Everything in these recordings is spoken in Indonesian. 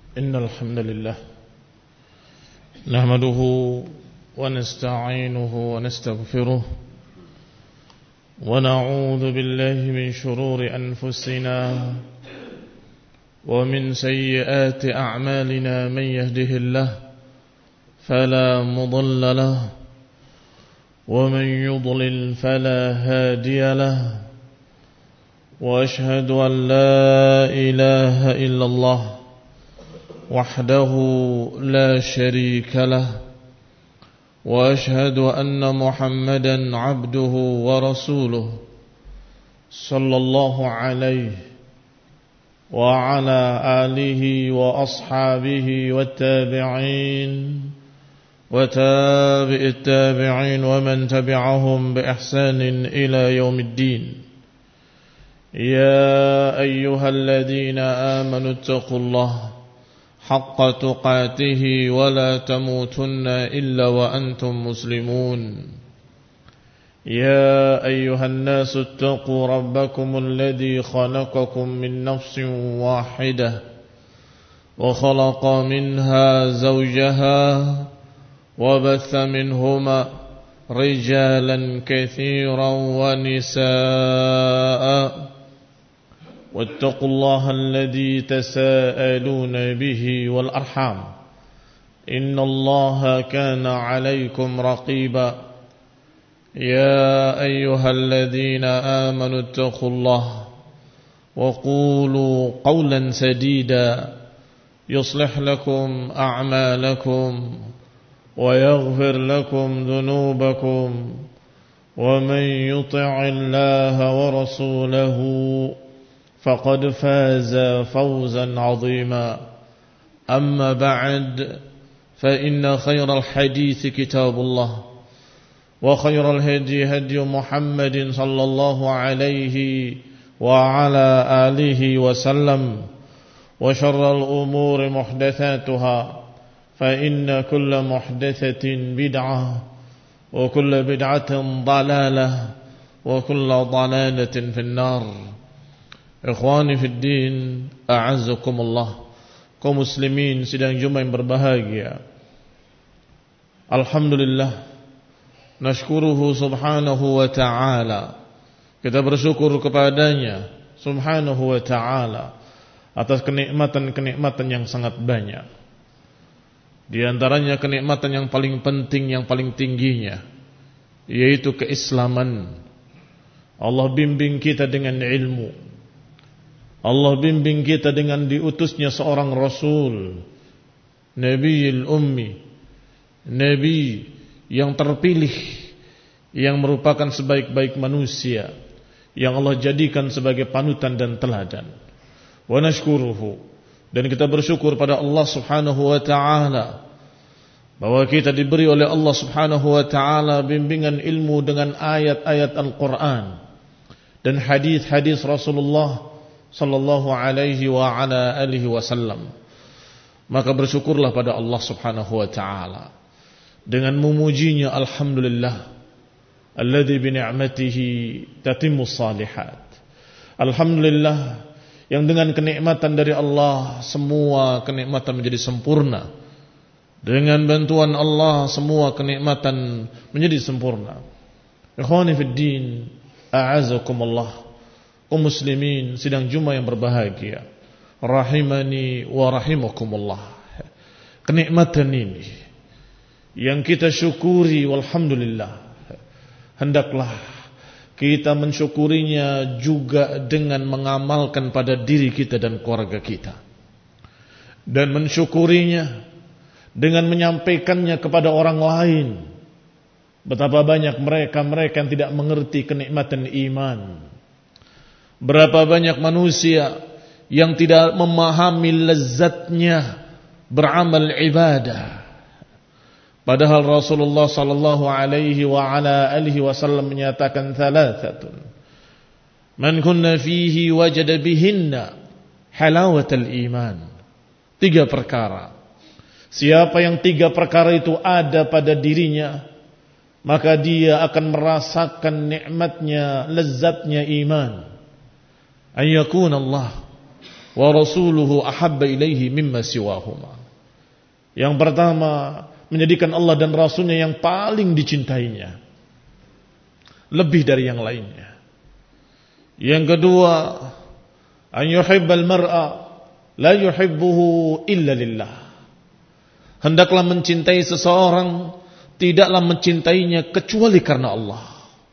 إن الحمد لله نحمده ونستعينه ونستغفره ونعوذ بالله من شرور أنفسنا ومن سيئات أعمالنا من يهده الله فلا مضل له ومن يضلل فلا هادي له وأشهد أن لا إله إلا الله وحده لا شريك له وأشهد أن محمدا عبده ورسوله صلى الله عليه وعلى آله وأصحابه والتابعين وتابع التابعين ومن تبعهم بإحسان إلى يوم الدين. يا أيها الذين آمنوا اتقوا الله حق تقاته ولا تموتن إلا وأنتم مسلمون. يا أيها الناس اتقوا ربكم الذي خلقكم من نفس واحدة وخلق منها زوجها وبث منهما رجالا كثيرا ونساء واتقوا الله الذي تساءلون به والأرحام إن الله كان عليكم رقيبا. يا أيها الذين آمنوا اتقوا الله وقولوا قولا سديدا يصلح لكم أعمالكم ويغفر لكم ذنوبكم ومن يطع الله ورسوله فقد فاز فوزا عظيما. أما بعد فإن خير الحديث كتاب الله وخير الهدي هدي محمد صلى الله عليه وعلى آله وسلم وشر الأمور محدثاتها فإن كل محدثة بدعة وكل بدعة ضلالة وكل ضلالة في النار. Ikhwani fid din, a'azzakumullah, kaum muslimin sidang Jumat yang berbahagia. Alhamdulillah, nashkuruhu subhanahu wa ta'ala. Kita bersyukur kepadanya subhanahu wa ta'ala atas kenikmatan-kenikmatan yang sangat banyak. Di antaranya kenikmatan yang paling penting, yang paling tingginya, yaitu keislaman. Allah bimbing kita dengan ilmu. Allah bimbing kita dengan diutusnya seorang Rasul, Nabiul Ummi, Nabi yang terpilih, yang merupakan sebaik-baik manusia, yang Allah jadikan sebagai panutan dan teladan. Wa nashkuruhu, dan kita bersyukur pada Allah subhanahu wa ta'ala bahwa kita diberi oleh Allah subhanahu wa ta'ala bimbingan ilmu dengan ayat-ayat Al-Quran dan hadis-hadis Rasulullah sallallahu alaihi wa ala alihi wasallam. Maka bersyukurlah pada Allah subhanahu wa ta'ala dengan memujinya. Alhamdulillah alladzi bi ni'matihi tatimmus salihat. Alhamdulillah yang dengan kenikmatan dari Allah semua kenikmatan menjadi sempurna. Dengan bantuan Allah semua kenikmatan menjadi sempurna. Ikhwani fid din, a'azakumullah, kaum muslimin sidang Jumat yang berbahagia, rahimani wa rahimakumullah. Kenikmatan ini yang kita syukuri, walhamdulillah, hendaklah kita mensyukurinya juga dengan mengamalkan pada diri kita dan keluarga kita, dan mensyukurinya dengan menyampaikannya kepada orang lain. Betapa banyak mereka yang tidak mengerti kenikmatan iman. Berapa banyak manusia yang tidak memahami lezatnya beramal ibadah. Padahal Rasulullah sallallahu alaihi wa ala alihi wasallam menyatakan thalathatun man kunna fihi wajada bihinna halawatal iman. 3 perkara. Siapa yang 3 perkara itu ada pada dirinya, maka dia akan merasakan nikmatnya, lezatnya iman. Ayyakun Allah wa rasuluhu ahabba ilaihi mimma siwahuma. Yang pertama, menjadikan Allah dan Rasulnya yang paling dicintainya, lebih dari yang lainnya. Yang kedua, an yuhibbal mar'a la yuhibbuhu illa lillah. Hendaklah mencintai seseorang, tidaklah mencintainya kecuali karena Allah.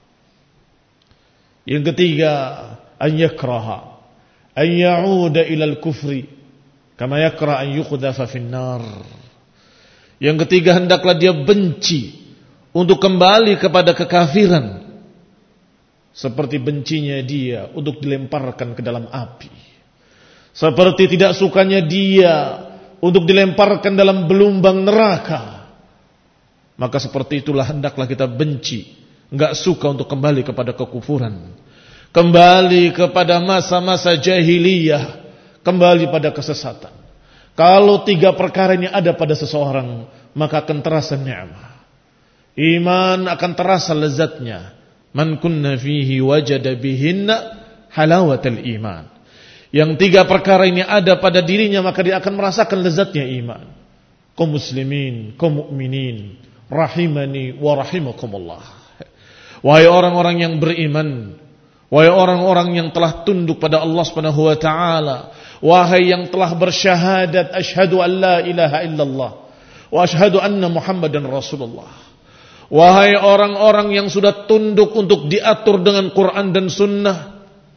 Yang ketiga, an yakraha an ya'uda ilal kufri kama yakra an yuqdhafa finnar. Yang ketiga, hendaklah dia benci untuk kembali kepada kekafiran, seperti bencinya dia untuk dilemparkan ke dalam api, seperti tidak sukanya dia untuk dilemparkan dalam belumbang neraka. Maka seperti itulah hendaklah kita benci, enggak suka untuk kembali kepada kekufuran, kembali kepada masa-masa jahiliyah, kembali pada kesesatan. Kalau tiga perkara ini ada pada seseorang, maka akan terasa ni'mah. Iman akan terasa lezatnya. Man kunna fihi wajada bihinna halawatal iman. Yang tiga perkara ini ada pada dirinya, maka dia akan merasakan lezatnya iman. Kaum muslimin, kaum mukminin, rahimani wa rahimakumullah. Wahai orang-orang yang beriman, wahai orang-orang yang telah tunduk pada Allah Subhanahu wa taala, wahai yang telah bersyahadat asyhadu an la ilaha illallah wa asyhadu anna Muhammadan Rasulullah. Wahai orang-orang yang sudah tunduk untuk diatur dengan Quran dan Sunnah,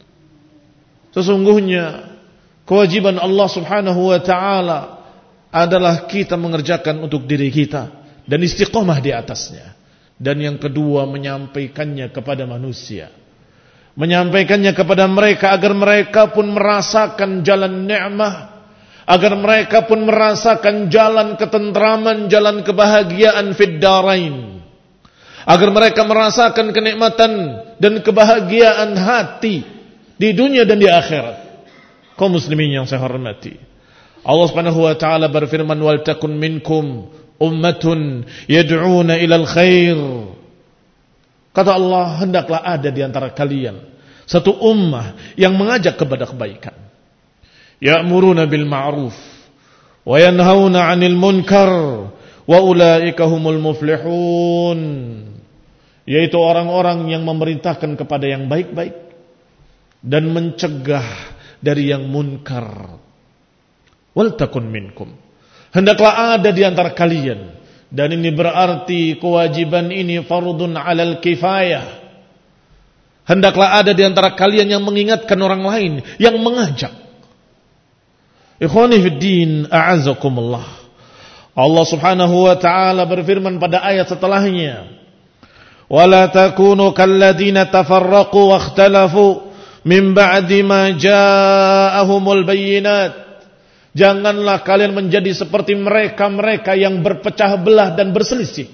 sesungguhnya kewajiban Allah Subhanahu wa taala adalah kita mengerjakan untuk diri kita dan istiqomah di atasnya. Dan yang kedua, menyampaikannya kepada manusia, menyampaikannya kepada mereka agar mereka pun merasakan jalan nikmah, agar mereka pun merasakan jalan ketentraman, jalan kebahagiaan fid darain, agar mereka merasakan kenikmatan dan kebahagiaan hati di dunia dan di akhirat. Kaum muslimin yang saya hormati, Allah Subhanahu wa taala berfirman, wal takun minkum ummatun yad'una ilal khair. Kata Allah, hendaklah ada di antara kalian satu ummah yang mengajak kepada kebaikan. Ya'muruna bil ma'ruf wa yanhauna 'anil munkar wa ulaika humul muflihun. Yaitu orang-orang yang memerintahkan kepada yang baik-baik dan mencegah dari yang munkar. Wal takun minkum, hendaklah ada di antara kalian. Dan ini berarti kewajiban ini fardun 'alal kifayah. Hendaklah ada di antara kalian yang mengingatkan orang lain, yang mengajak. Ikhwani fid din, a'azzakumullah. Allah Subhanahu wa taala berfirman pada ayat setelahnya, wala takunu kalladzina tafarraqu wakhtalafu min ba'di ma ja'ahumul bayyinat. Janganlah kalian menjadi seperti mereka-mereka yang berpecah belah dan berselisih,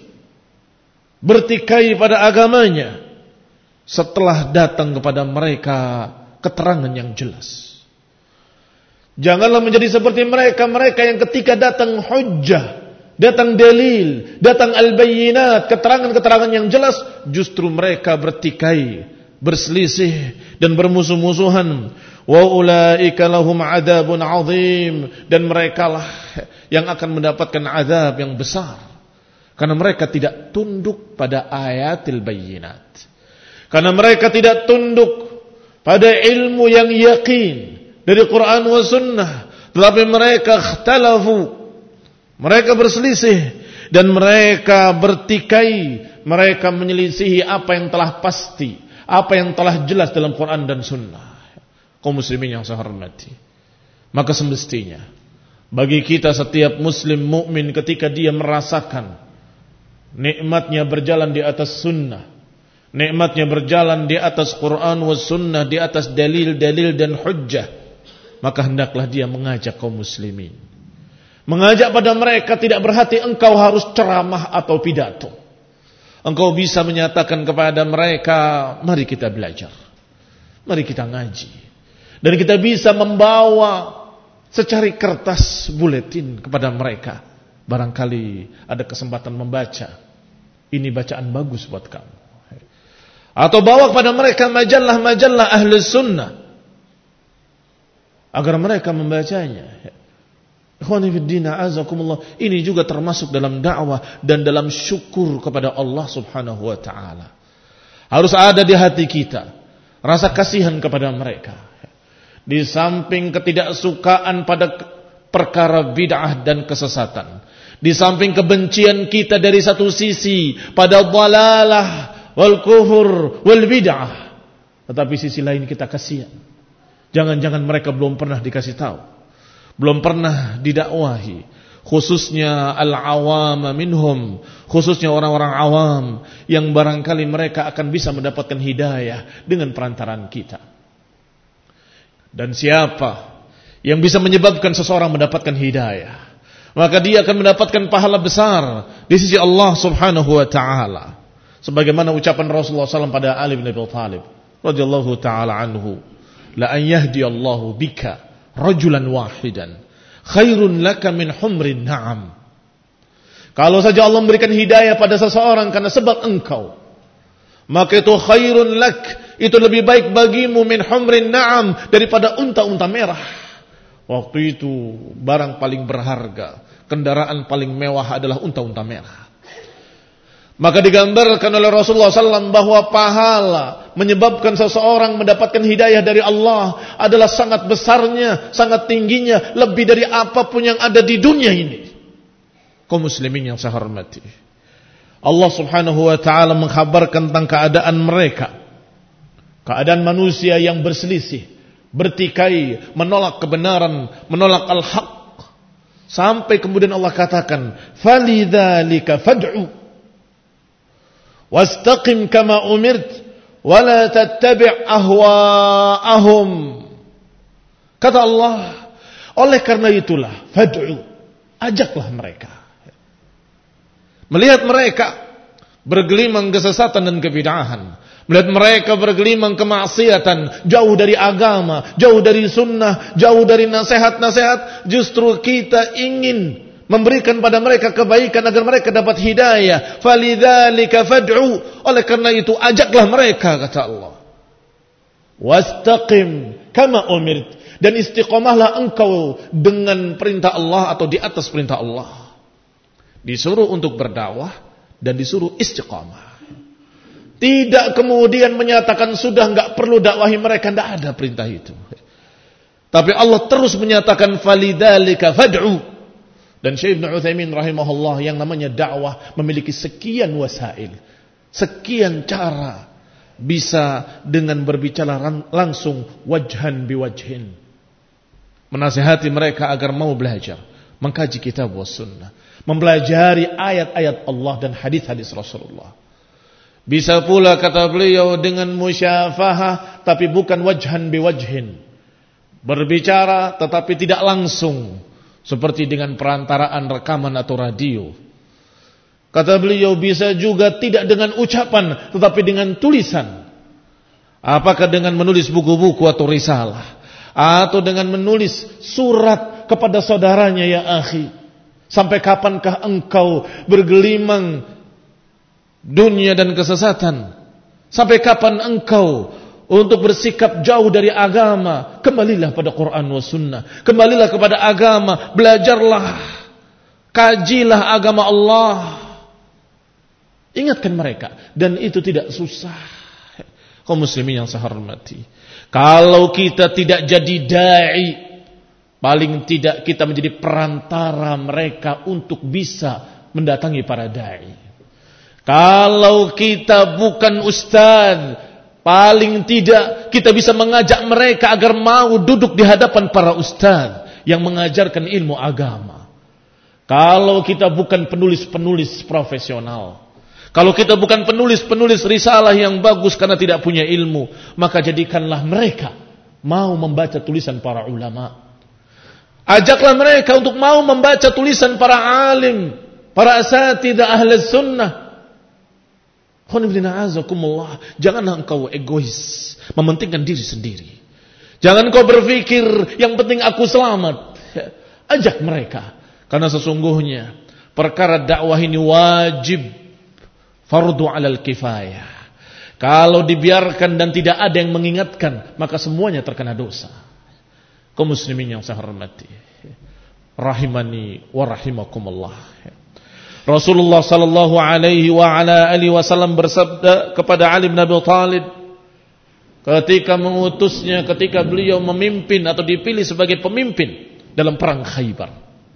bertikai pada agamanya, setelah datang kepada mereka keterangan yang jelas. Janganlah menjadi seperti mereka-mereka yang ketika datang hujjah, datang dalil, datang al-bayyinat, keterangan-keterangan yang jelas, justru mereka bertikai, berselisih dan bermusuh-musuhan. Wa ulaika lahum adzabun azim, dan merekalah yang akan mendapatkan azab yang besar karena mereka tidak tunduk pada ayatil bayyinat, karena mereka tidak tunduk pada ilmu yang yakin dari Quran wa sunnah, tetapi mereka ikhtalafu, mereka berselisih dan mereka bertikai, mereka menyelisihi apa yang telah pasti, apa yang telah jelas dalam Quran dan sunnah. Kaum muslimin yang saya hormati, maka semestinya bagi kita setiap muslim mukmin ketika dia merasakan nikmatnya berjalan di atas sunnah, nikmatnya berjalan di atas Quran wa sunnah, di atas dalil-dalil dan hujjah, maka hendaklah dia mengajak kaum muslimin, mengajak pada mereka. Tidak berarti engkau harus ceramah atau pidato. Engkau bisa menyatakan kepada mereka, mari kita belajar, mari kita ngaji. Dan kita bisa membawa secari kertas buletin kepada mereka. Barangkali ada kesempatan membaca, ini bacaan bagus buat kamu. Atau bawa kepada mereka majalah-majalah ahli sunnah, agar mereka membacanya. Ikhwani fid din, a'azakumullah. Ini juga termasuk dalam dakwah dan dalam syukur kepada Allah Subhanahu wa taala. Harus ada di hati kita rasa kasihan kepada mereka. Di samping ketidaksukaan pada perkara bid'ah dan kesesatan, di samping kebencian kita dari satu sisi pada dhalalah wal kufur wal bid'ah, tetapi sisi lain kita kasihan. Jangan-jangan mereka belum pernah dikasih tahu, belum pernah didakwahi, khususnya al-awam minhum, khususnya orang-orang awam yang barangkali mereka akan bisa mendapatkan hidayah dengan perantaraan kita. Dan siapa yang bisa menyebabkan seseorang mendapatkan hidayah, maka dia akan mendapatkan pahala besar di sisi Allah Subhanahu wa taala. Sebagaimana ucapan Rasulullah SAW pada Ali bin Abi Thalib radhiyallahu taala anhu, la an yahdiyallahu bika rajulan wahidan khairun laka min humrin na'am. Kalau saja Allah memberikan hidayah pada seseorang karena sebab engkau, maka itu khairun lak, itu lebih baik bagimu min humrin na'am, daripada unta-unta merah. Waktu itu barang paling berharga, kendaraan paling mewah adalah unta-unta merah. Maka digambarkan oleh Rasulullah SAW bahwa pahala menyebabkan seseorang mendapatkan hidayah dari Allah adalah sangat besarnya, sangat tingginya, lebih dari apapun yang ada di dunia ini. Kaum muslimin yang saya hormati, Allah Subhanahu wa ta'ala mengkhabarkan tentang keadaan mereka, keadaan manusia yang berselisih, bertikai, menolak kebenaran, menolak al-haq, sampai kemudian Allah katakan, "Falidzalika fad'u wastaqim kama umirt wa la tattabi' ahwa'ahum." Kata Allah, oleh karena itulah fad'u, ajaklah mereka. Melihat mereka bergelimang kesesatan dan kebid'ahan, melihat mereka bergelimang kemaksiatan, jauh dari agama, jauh dari sunnah, jauh dari nasihat-nasihat, justru kita ingin memberikan pada mereka kebaikan agar mereka dapat hidayah. Falidzalika fad'u, oleh karena itu ajaklah mereka, kata Allah. Wastaqim kama umirt, dan istiqomahlah engkau dengan perintah Allah atau di atas perintah Allah. Disuruh untuk berdakwah dan disuruh istiqamah. Tidak kemudian menyatakan sudah enggak perlu dakwahi mereka, enggak ada perintah itu. Tapi Allah terus menyatakan falidzalika fad'u. Dan Syekh Ibnu Utsaimin rahimahullah, yang namanya dakwah memiliki sekian wasail, sekian cara, bisa dengan berbicara langsung wajhan biwajhin, menasihati mereka agar mau belajar, mengkaji kitab was sunnah, mempelajari ayat-ayat Allah dan hadis-hadis Rasulullah. Bisa pula kata beliau dengan musyafahah, tapi bukan wajhan biwajhin, berbicara tetapi tidak langsung, seperti dengan perantaraan rekaman atau radio. Kata beliau bisa juga tidak dengan ucapan, tetapi dengan tulisan. Apakah dengan menulis buku-buku atau risalah, atau dengan menulis surat kepada saudaranya, ya akhi, sampai kapankah engkau bergelimang dunia dan kesesatan? Sampai kapan engkau untuk bersikap jauh dari agama? Kembalilah pada Quran wa sunnah, kembalilah kepada agama, belajarlah, kajilah agama Allah. Ingatkan mereka, dan itu tidak susah. Kaum muslimin yang saya hormati, kalau kita tidak jadi da'i, paling tidak kita menjadi perantara mereka untuk bisa mendatangi para da'i. Kalau kita bukan ustaz, paling tidak kita bisa mengajak mereka agar mau duduk di hadapan para ustaz yang mengajarkan ilmu agama. Kalau kita bukan penulis-penulis profesional, kalau kita bukan penulis-penulis risalah yang bagus karena tidak punya ilmu, maka jadikanlah mereka mau membaca tulisan para ulama. Ajaklah mereka untuk mau membaca tulisan para alim, para asatidzah ahli sunnah. Janganlah engkau egois, mementingkan diri sendiri. Jangan kau berpikir yang penting aku selamat. Ajak mereka, karena sesungguhnya perkara dakwah ini wajib, fardu 'alal kifayah. Kalau dibiarkan dan tidak ada yang mengingatkan, maka semuanya terkena dosa. Kaum muslimin yang saya hormati, rahimani wa rahimakumullah. Rasulullah sallallahu alaihi wa ala alihi wasallam bersabda kepada Ali bin Abi Thalib ketika mengutusnya, ketika beliau memimpin atau dipilih sebagai pemimpin dalam perang Khaybar.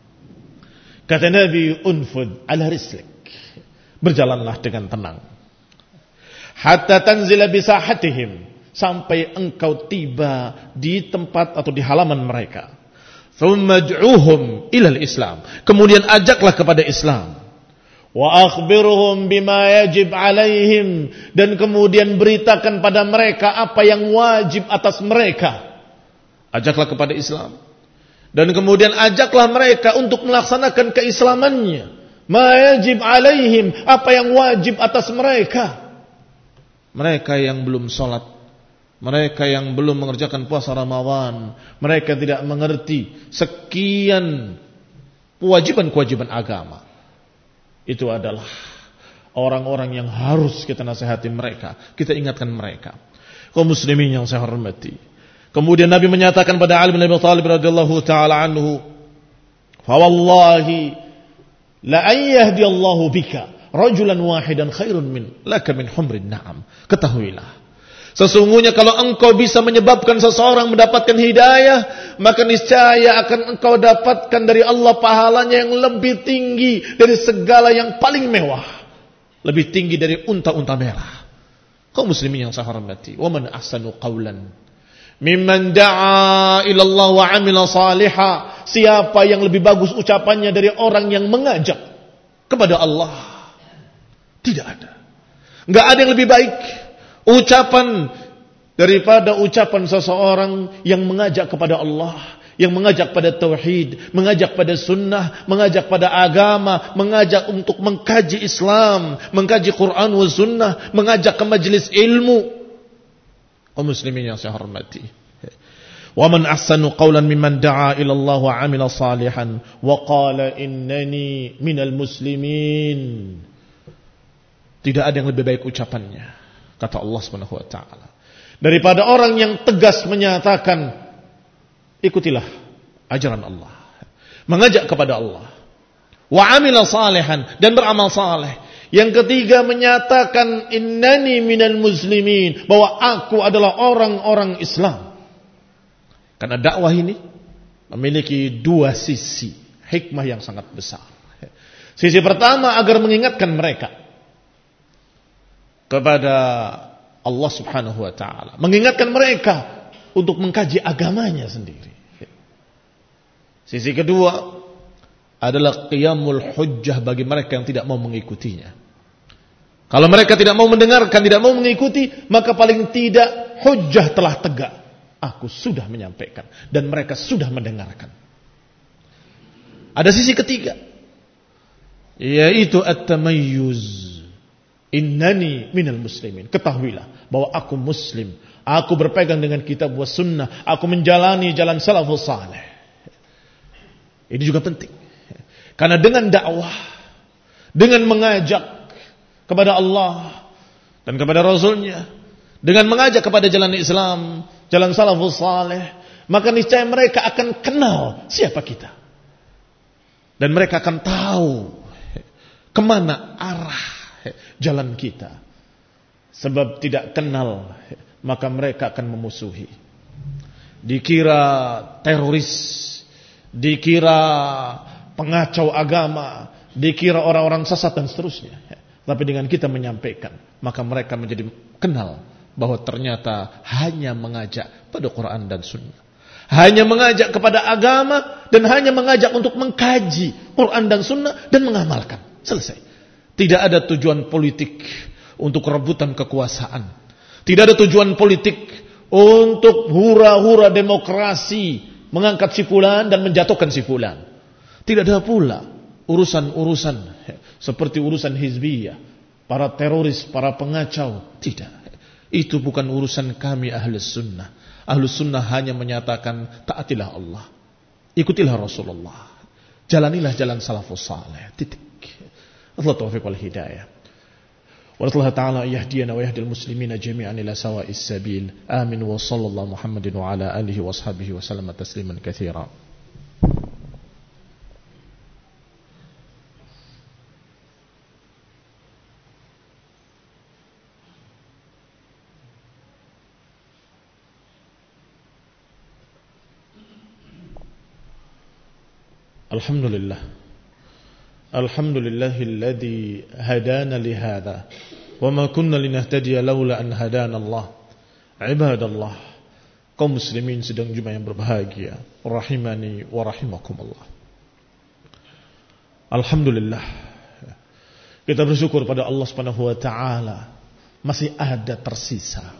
Kata Nabi, unfud ala rislik, berjalanlah dengan tenang, hatta tanzila bisahatihim, sampai engkau tiba di tempat atau di halaman mereka. Thumma ad'uhum ilal Islam, kemudian ajaklah kepada Islam. Wa akhbirhum bima yajib alaihim, dan kemudian beritakan pada mereka apa yang wajib atas mereka. Ajaklah kepada Islam, dan kemudian ajaklah mereka untuk melaksanakan keislamannya. Ma yajib alaihim, apa yang wajib atas mereka. Mereka yang belum sholat, mereka yang belum mengerjakan puasa Ramadan, mereka tidak mengerti sekian kewajiban-kewajiban agama. Itu adalah orang-orang yang harus kita nasihati mereka, kita ingatkan mereka. Kaum muslimin yang saya hormati. Kemudian Nabi menyatakan pada Ali bin Abi Thalib radhiyallahu taala anhu, "Fa wallahi la an yahdiyallahu bika rajulan wahidan khairun min laka min humrin na'am." Ketahuilah, sesungguhnya kalau engkau bisa menyebabkan seseorang mendapatkan hidayah, maka niscaya akan engkau dapatkan dari Allah pahalanya yang lebih tinggi dari segala yang paling mewah, lebih tinggi dari unta-unta merah. Kaum muslimin yang saya hormati, wa man ahsanu qawlan mimman da'a ila Allah wa 'amila salihah. Siapa yang lebih bagus ucapannya dari orang yang mengajak kepada Allah? Tidak ada. Enggak ada yang lebih baik ucapan daripada ucapan seseorang yang mengajak kepada Allah, yang mengajak pada tauhid, mengajak pada sunnah, mengajak pada agama, mengajak untuk mengkaji Islam, mengkaji Quran wa sunnah, mengajak ke majelis ilmu. Kaum muslimin yang saya hormati, wa man ahsanu qawlan mimman da'a ila Allah wa 'amila salihan wa qala innani minal muslimin. Tidak ada yang lebih baik ucapannya, kata Allah Subhanahu wa taala, daripada orang yang tegas menyatakan ikutilah ajaran Allah, mengajak kepada Allah, wa 'amila salihan, dan beramal saleh. Yang ketiga menyatakan innani minal muslimin, bahwa aku adalah orang-orang Islam. Karena dakwah ini memiliki dua sisi hikmah yang sangat besar. Sisi pertama agar mengingatkan mereka kepada Allah Subhanahu wa taala, mengingatkan mereka untuk mengkaji agamanya sendiri. Sisi kedua adalah qiyamul hujjah bagi mereka yang tidak mau mengikutinya. Kalau mereka tidak mau mendengarkan, tidak mau mengikuti, maka paling tidak hujjah telah tegak. Aku sudah menyampaikan dan mereka sudah mendengarkan. Ada sisi ketiga, yaitu at-tamayyuz. Innani minal muslimin. Ketahuilah bahwa aku muslim, aku berpegang dengan kitab wa sunnah, aku menjalani jalan salafus saleh. Ini juga penting. Karena dengan dakwah, dengan mengajak kepada Allah dan kepada Rasulnya, dengan mengajak kepada jalan Islam, jalan salafus saleh, maka niscaya mereka akan kenal siapa kita. Dan mereka akan tahu kemana arah jalan kita. Sebab tidak kenal, maka mereka akan memusuhi. Dikira teroris, dikira pengacau agama, dikira orang-orang sesat dan seterusnya. Tapi dengan kita menyampaikan, maka mereka menjadi kenal bahwa ternyata hanya mengajak pada Quran dan Sunnah, hanya mengajak kepada agama, dan hanya mengajak untuk mengkaji Quran dan Sunnah dan mengamalkan. Selesai. Tidak ada tujuan politik untuk rebutan kekuasaan. Tidak ada tujuan politik untuk hura-hura demokrasi, mengangkat si fulan dan menjatuhkan si fulan. Tidak ada pula urusan-urusan seperti urusan hizbiyah, para teroris, para pengacau. Tidak. Itu bukan urusan kami Ahlus Sunnah. Ahlus Sunnah hanya menyatakan taatilah Allah, ikutilah Rasulullah, jalanilah jalan salafus saleh. Titik. Allah taufiq wal hidayah. ونسأل الله تعالى أن يهدينا ويهدي المسلمين جميعا إلى سواء السبيل آمين وصلى الله محمد وعلى آله وأصحابه وسلم تسليما كثيرا. Alhamdulillahilladzi hadana lihada wa ma kunna linahtadiya laula an hadana Allah. Ibadallah, kaum muslimin sedang jemaah yang berbahagia, rahimani wa rahimakumullah. Alhamdulillah, kita bersyukur pada Allah Subhanahu wa taala masih ada tersisa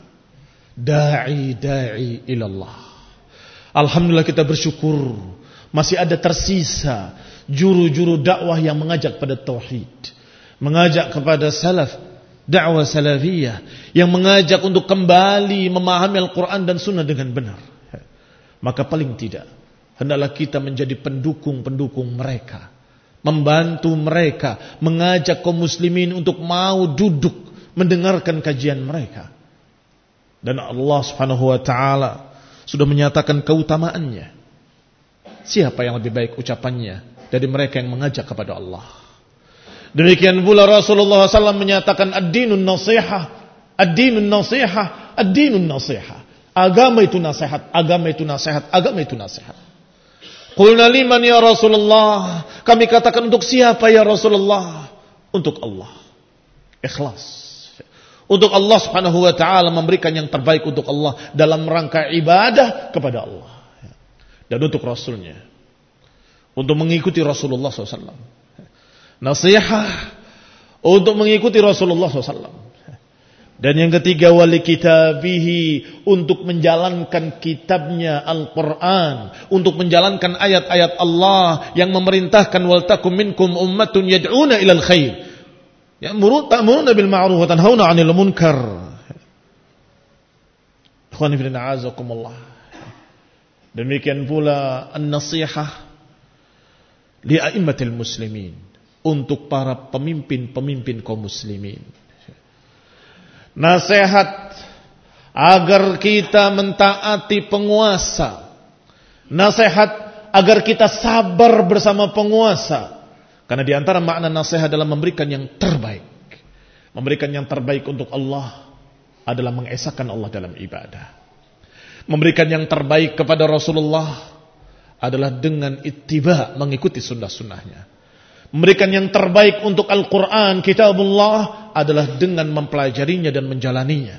dai ilallah. Alhamdulillah, kita bersyukur masih ada tersisa juru-juru dakwah yang mengajak pada tauhid, mengajak kepada salaf, dakwah salafiyah, yang mengajak untuk kembali memahami Al-Quran dan Sunnah dengan benar. Maka paling tidak, hendaklah kita menjadi pendukung-pendukung mereka, membantu mereka, mengajak kaum muslimin untuk mau duduk mendengarkan kajian mereka. Dan Allah Subhanahu wa taala sudah menyatakan keutamaannya. Siapa yang lebih baik ucapannya dari mereka yang mengajak kepada Allah? Demikian pula Rasulullah SAW menyatakan ad-dinun nasihah, ad-dinun nasihah, ad-dinun nasihah. Agama itu nasihat, agama itu nasihat, agama itu nasihat. Qulna liman ya Rasulullah? Kami katakan untuk siapa ya Rasulullah? Untuk Allah. Ikhlas. Untuk Allah Subhanahu wa taala, memberikan yang terbaik untuk Allah dalam rangka ibadah kepada Allah. Dan untuk Rasulnya, untuk mengikuti Rasulullah SAW. Nasihat untuk mengikuti Rasulullah SAW. Dan yang ketiga, wali kitabihi, untuk menjalankan kitabnya Al-Quran, untuk menjalankan ayat-ayat Allah yang memerintahkan wal takum minkum ummatun yad'una ilal khair, ta'muruna bil ma'ruf wa tanhauna 'anil munkar. Ikhwani fillah, a'azakumullah. Demikian pula an-nasihah li a'immatil muslimin, untuk para pemimpin-pemimpin kaum muslimin. Nasihat agar kita mentaati penguasa. Nasihat agar kita sabar bersama penguasa. Karena di antara makna nasihat adalah memberikan yang terbaik. Memberikan yang terbaik untuk Allah adalah mengesahkan Allah dalam ibadah. Memberikan yang terbaik kepada Rasulullah adalah dengan ittiba, mengikuti sunnah-sunnahnya. Memberikan yang terbaik untuk Al-Quran, kitabullah, adalah dengan mempelajarinya dan menjalaninya.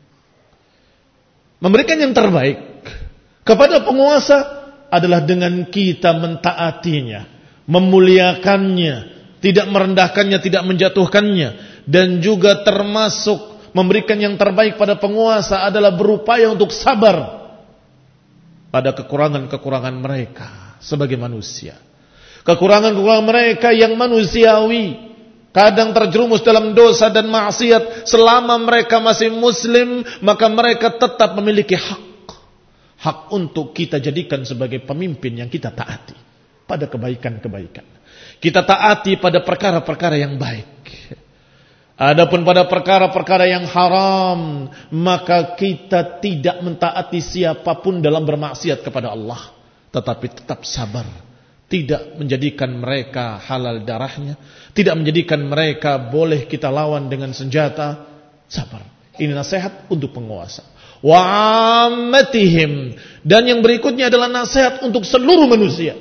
Memberikan yang terbaik kepada penguasa adalah dengan kita mentaatinya, memuliakannya, tidak merendahkannya, tidak menjatuhkannya. Dan juga termasuk memberikan yang terbaik pada penguasa adalah berupaya untuk sabar pada kekurangan-kekurangan mereka sebagai manusia. Kekurangan-kekurangan mereka yang manusiawi, kadang terjerumus dalam dosa dan maksiat. Selama mereka masih muslim, maka mereka tetap memiliki hak untuk kita jadikan sebagai pemimpin yang kita taati pada kebaikan-kebaikan. Kita taati pada perkara-perkara yang baik. Adapun pada perkara-perkara yang haram, maka kita tidak mentaati siapapun dalam bermaksiat kepada Allah, tetapi tetap sabar. Tidak menjadikan mereka halal darahnya, tidak menjadikan mereka boleh kita lawan dengan senjata. Sabar. Ini nasihat untuk penguasa. Wa ammatihim, dan yang berikutnya adalah nasihat untuk seluruh manusia.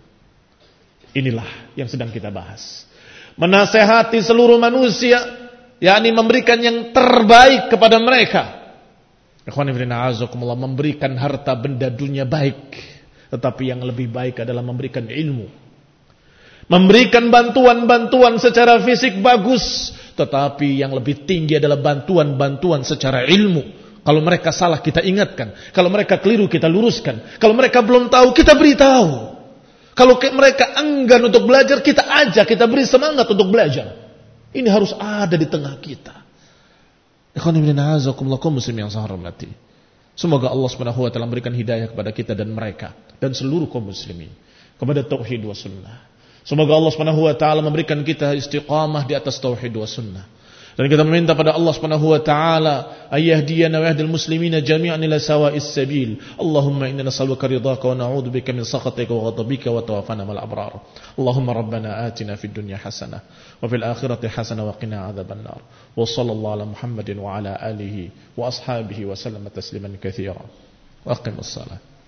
Inilah yang sedang kita bahas. Menasehati seluruh manusia, yakni memberikan yang terbaik kepada mereka. Ikhwani fillah, azakumullah, memberikan harta benda dunia baik, tetapi yang lebih baik adalah memberikan ilmu. Memberikan bantuan-bantuan secara fisik bagus, tetapi yang lebih tinggi adalah bantuan-bantuan secara ilmu. Kalau mereka salah, kita ingatkan. Kalau mereka keliru, kita luruskan. Kalau mereka belum tahu, kita beritahu. Kalau mereka enggan untuk belajar, kita ajak, kita beri semangat untuk belajar. Ini harus ada di tengah kita. Ikhwan ibn a'azakumullah, kaum muslim yang saya hormati. Semoga Allah Subhanahu wa taala memberikan hidayah kepada kita dan mereka dan seluruh kaum muslimin kepada tauhid wa sunnah. Semoga Allah Subhanahu wa taala memberikan kita istiqamah di atas tauhid wa sunnah. Dan kita meminta pada Allah Subhanahu wa taala ayyahdiyana wa yahdil muslimina jami'an ila sawa'is sabil. Allahumma inna nas'aluka ridhaka wa na'udzu bika min sakhatika wa ghadabika wa tawaffana mal abrar. Allahumma rabbana atina fid dunya hasanah wa fil akhirati hasanah wa qina adzaban nar. Wa sallallahu ala Muhammadin wa ala alihi wa ashabihi wa sallama tasliman katsira. Wa aqimus salat.